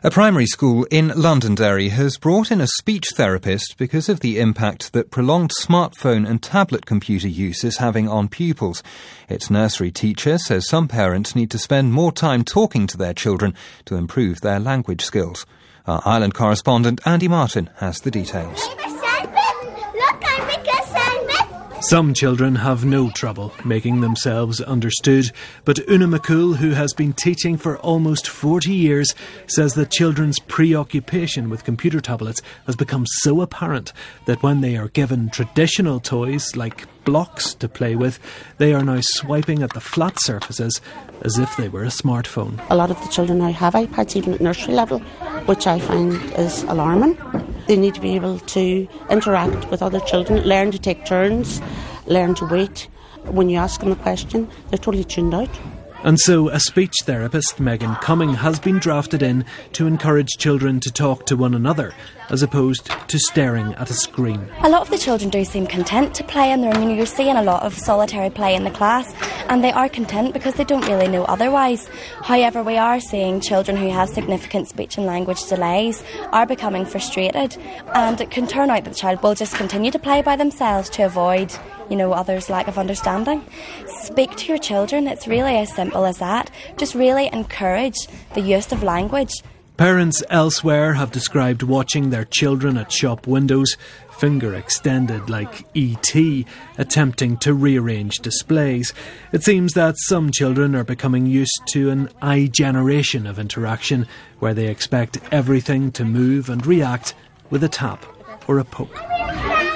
A primary school in Londonderry has brought in a speech therapist because of the impact that prolonged smartphone and tablet computer use is having on pupils. Its nursery teacher says some parents need to spend more time talking to their children to improve their language skills. Our Ireland correspondent Andy Martin has the details. Some children have no trouble making themselves understood, but Una McCool, who has been teaching for almost 40 years, says that children's preoccupation with computer tablets has become so apparent that when they are given traditional toys like blocks to play with, they are now swiping at the flat surfaces as if they were a smartphone. A lot of the children now have iPads, even at nursery level, which I find is alarming. They need to be able to interact with other children, learn to take turns, learn to wait. When you ask them a question, they're totally tuned out. And so a speech therapist, Megan Cumming, has been drafted in to encourage children to talk to one another as opposed to staring at a screen. A lot of the children do seem content to play in the room. You're seeing a lot of solitary play in the class, and they are content because they don't really know otherwise. However, we are seeing children who have significant speech and language delays are becoming frustrated, and it can turn out that the child will just continue to play by themselves to avoid others' lack of understanding. Speak to your children. It's really as simple as that. Just really encourage the use of language. Parents elsewhere have described watching their children at shop windows, finger extended like E.T., attempting to rearrange displays. It seems that some children are becoming used to an I-generation of interaction where they expect everything to move and react with a tap or a poke.